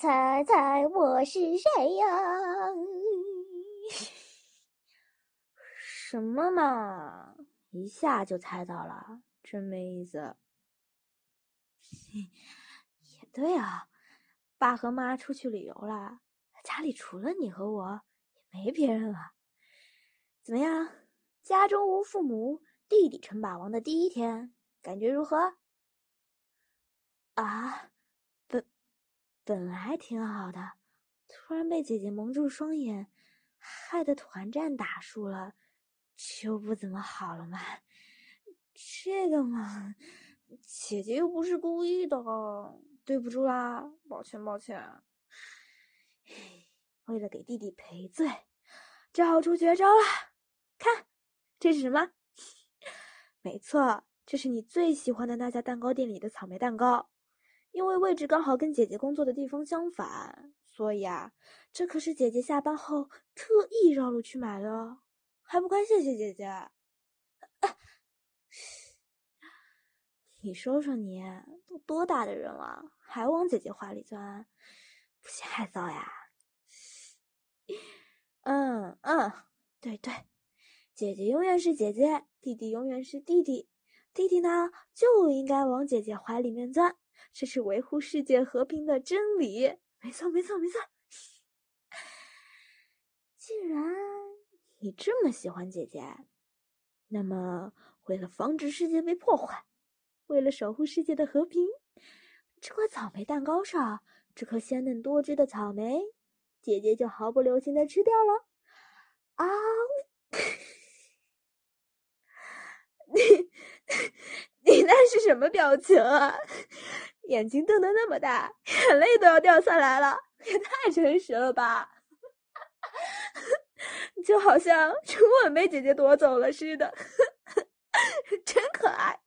猜猜我是谁呀？ 什么嘛，一下就猜到了，真没意思。也对啊，爸和妈出去旅游了，家里除了你和我，也没别人了。怎么样？家中无父母，弟弟称霸王的第一天，感觉如何？啊，本来挺好的，突然被姐姐蒙住双眼，害得团战打输了，就不怎么好了嘛。这个嘛，姐姐又不是故意的，对不住啦，抱歉抱歉。为了给弟弟赔罪，只好出绝招了。看，这是什么？没错，这是你最喜欢的那家蛋糕店里的草莓蛋糕。因为位置刚好跟姐姐工作的地方相反，所以啊，这可是姐姐下班后特意绕路去买的，还不快谢谢姐姐！你说说你，都多大的人了，还往姐姐怀里钻，不嫌害臊呀？对，姐姐永远是姐姐，弟弟永远是弟弟，弟弟呢就应该往姐姐怀里面钻，这是维护世界和平的真理。没错。既然你这么喜欢姐姐，那么为了防止世界被破坏，为了守护世界的和平，这块草莓蛋糕上这颗鲜嫩多汁的草莓，姐姐就毫不留情的吃掉了。啊！你那是什么表情啊？眼睛瞪得那么大，眼泪都要掉下来了，也太真实了吧！就好像初吻被姐姐夺走了似的，真可爱。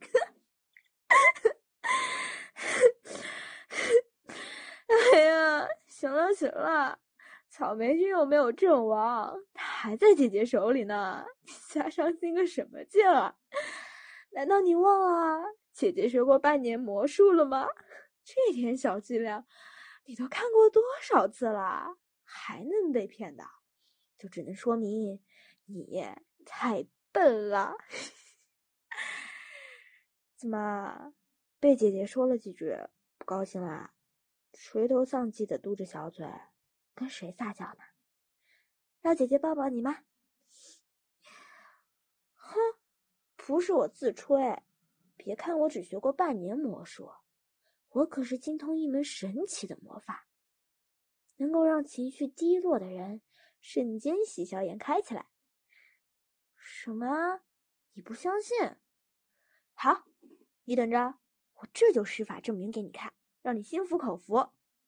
哎呀，行了，草莓君又没有阵亡，他还在姐姐手里呢，你瞎伤心个什么劲啊？难道你忘了姐姐学过半年魔术了吗？这点小伎俩，你都看过多少次了，还能被骗的？就只能说明你太笨了。怎么被姐姐说了几句，不高兴啦？垂头丧气的嘟着小嘴，跟谁撒娇呢？让姐姐抱抱你吗？哼，不是我自吹，别看我只学过半年魔术，我可是精通一门神奇的魔法，能够让情绪低落的人瞬间喜笑颜开起来。什么？你不相信？好，你等着，我这就施法证明给你看，让你心服口服。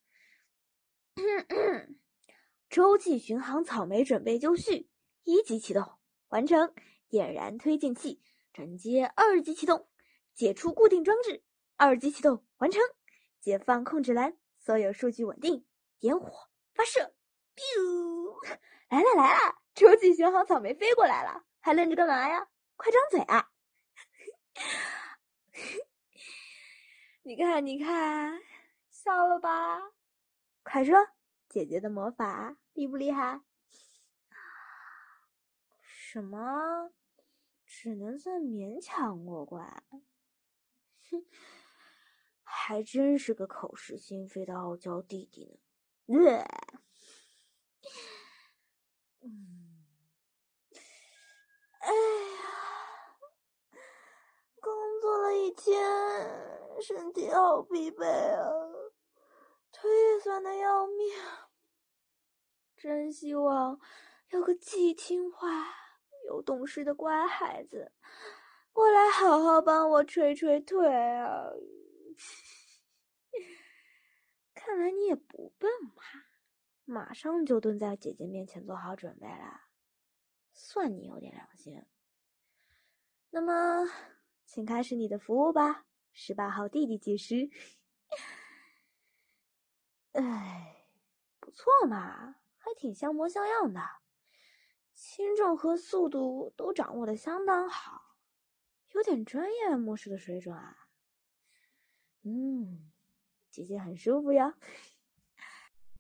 洲际巡航草莓准备就绪，1级启动，完成。点燃推进器，转接2级启动，解除固定装置，2级启动，完成。解放控制栏，所有数据稳定，点火发射。来了，洲际巡航草莓飞过来了，还愣着干嘛呀？快张嘴啊！你看，笑了吧？快说，姐姐的魔法厉不厉害？什么？只能算勉强过关。哼，还真是个口是心非的傲娇弟弟呢。哎呀，工作了一天，身体好疲惫啊，腿也酸得要命。真希望有个既听话又懂事的乖孩子，过来好好帮我捶捶腿啊！看来你也不笨嘛，马上就蹲在姐姐面前做好准备啦，算你有点良心。那么，请开始你的服务吧，18号弟弟技师。哎，不错嘛，还挺像模像样的，轻重和速度都掌握得相当好，有点专业模式的水准啊。姐姐很舒服呀。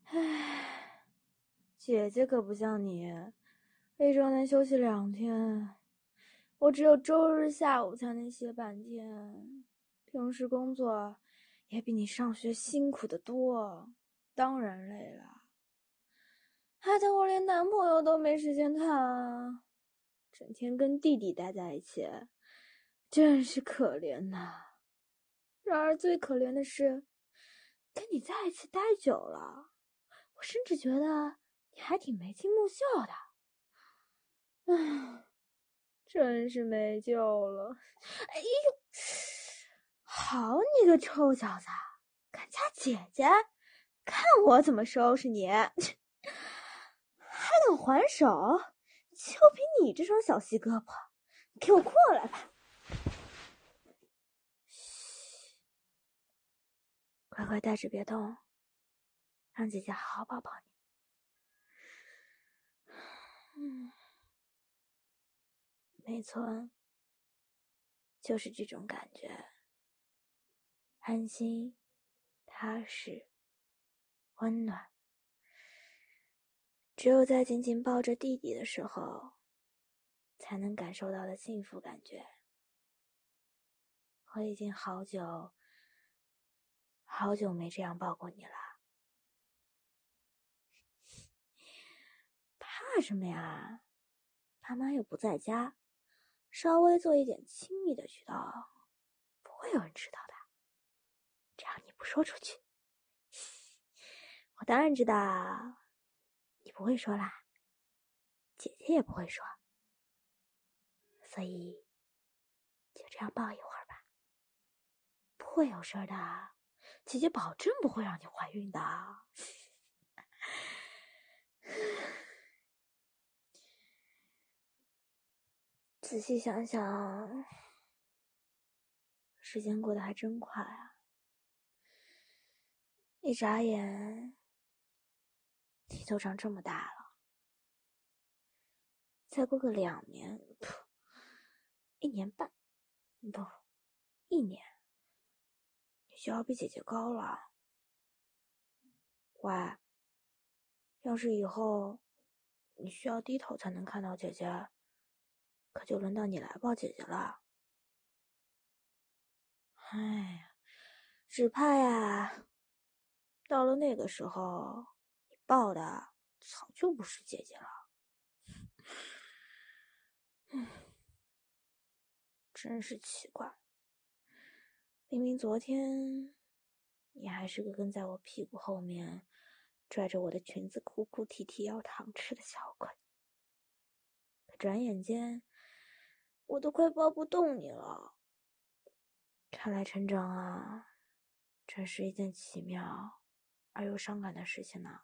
唉，姐姐可不像你，一周能休息2天，我只有周日下午才能歇半天。平时工作也比你上学辛苦得多，当然累了。害得我连男朋友都没时间看，整天跟弟弟待在一起，真是可怜呐。然而最可怜的是，跟你在一起待久了，我甚至觉得你还挺眉清目秀的。唉，真是没救了。哎呦，好你个臭小子，敢掐姐姐，看我怎么收拾你！还等还手？就凭你这双小细胳膊，给我过来吧！嘘，乖乖待着别动，让姐姐好好抱抱你。没错，就是这种感觉，安心、踏实、温暖。只有在紧紧抱着弟弟的时候，才能感受到的幸福感觉。我已经好久没这样抱过你了。怕什么呀？爸妈又不在家，稍微做一点亲密的举动，不会有人知道的。只要你不说出去，我当然知道，你不会说啦，姐姐也不会说，所以就这样抱一会儿吧，不会有事的，姐姐保证不会让你怀孕的。仔细想想，时间过得还真快啊！一眨眼，你都长这么大了。再过个2年，1年半，不，1年，你就要比姐姐高了。喂，要是以后你需要低头才能看到姐姐，可就轮到你来抱姐姐了。哎呀，只怕呀，到了那个时候，你抱的早就不是姐姐了。真是奇怪，明明昨天你还是个跟在我屁股后面拽着我的裙子哭哭啼啼要糖吃的小鬼，可转眼间我都快抱不动你了。看来成长啊，真是一件奇妙而又伤感的事情呢。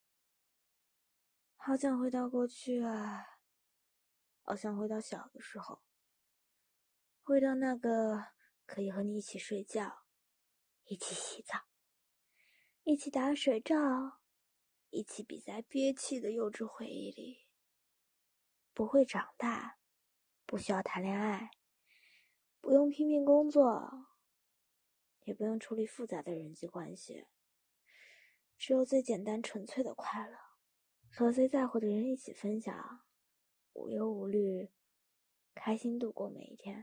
好想回到过去啊，好想回到小的时候，回到那个可以和你一起睡觉，一起洗澡，一起打水仗，一起比赛憋气的幼稚回忆里。不会长大，不需要谈恋爱，不用拼命工作，也不用处理复杂的人际关系，只有最简单纯粹的快乐，和最在乎的人一起分享，无忧无虑，开心度过每一天。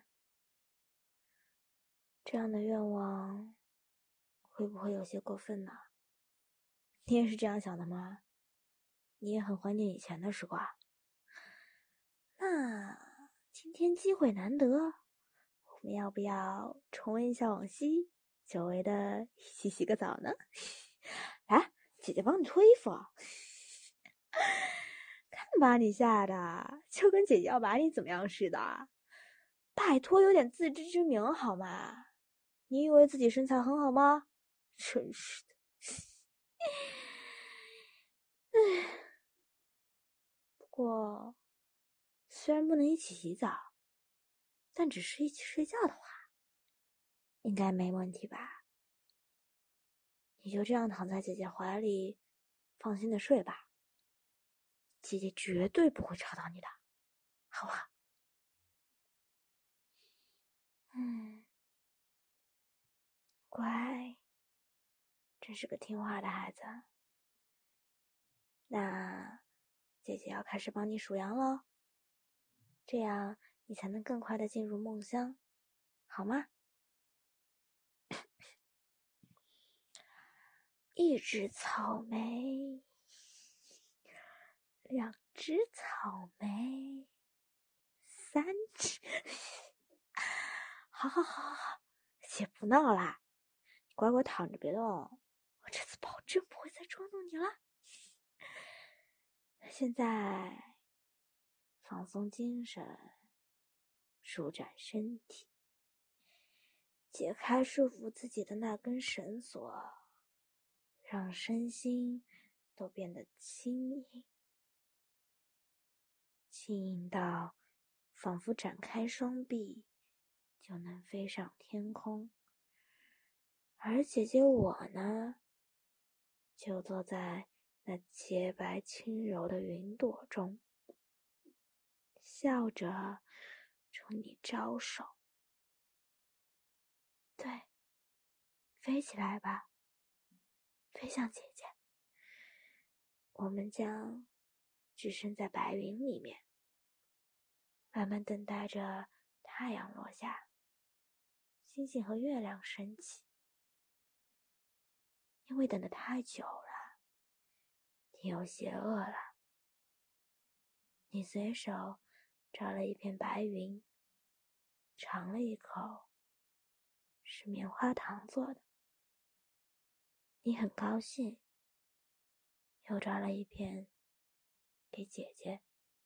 这样的愿望会不会有些过分呢？你也是这样想的吗？你也很怀念以前的时光？那今天机会难得，我们要不要重温一下往昔，久违的一起洗个澡呢？来，姐姐帮你脱衣服。看把你吓的，就跟姐姐要把你怎么样似的。拜托，有点自知之明好吗？你以为自己身材很好吗？真是的。不过，虽然不能一起洗澡，但只是一起睡觉的话，应该没问题吧？你就这样躺在姐姐怀里，放心的睡吧。姐姐绝对不会吵到你的，好不好？乖，真是个听话的孩子。 那姐姐要开始帮你数羊喽，这样你才能更快的进入梦乡，好吗？1只草莓，2只草莓，3只，好，姐不闹啦，你乖乖躺着别动，我这次保证不会再捉弄你了。现在放松精神，舒展身体，解开束缚自己的那根绳索，让身心都变得轻盈，轻盈到仿佛展开双臂就能飞上天空。而姐姐我呢，就坐在那洁白轻柔的云朵中，笑着冲你招手。对，飞起来吧，飞向姐姐。我们将置身在白云里面，慢慢等待着太阳落下，星星和月亮升起。因为等得太久了，天又邪恶了。你随手找了一片白云，尝了一口，是棉花糖做的。你很高兴，又找了一片给姐姐。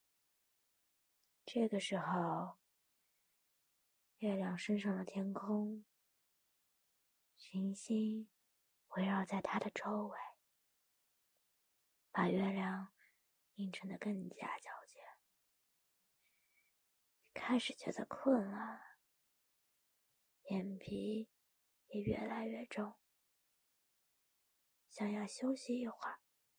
这个时候，月亮升上了天空，星星围绕在它的周围，把月亮映衬得更加皎洁。开始觉得困了，眼皮也越来越重，想要休息一会儿。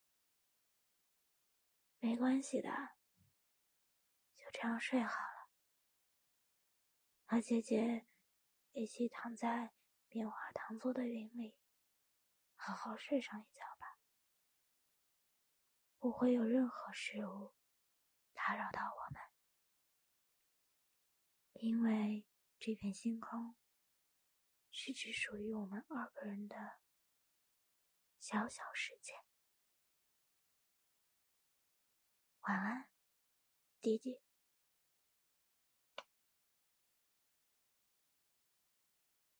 没关系的，就这样睡好了。和姐姐一起躺在棉花糖做的云里，好好睡上一觉吧。不会有任何事物打扰到我们，因为这片星空是只属于我们2个人的小小世界。晚安，弟弟。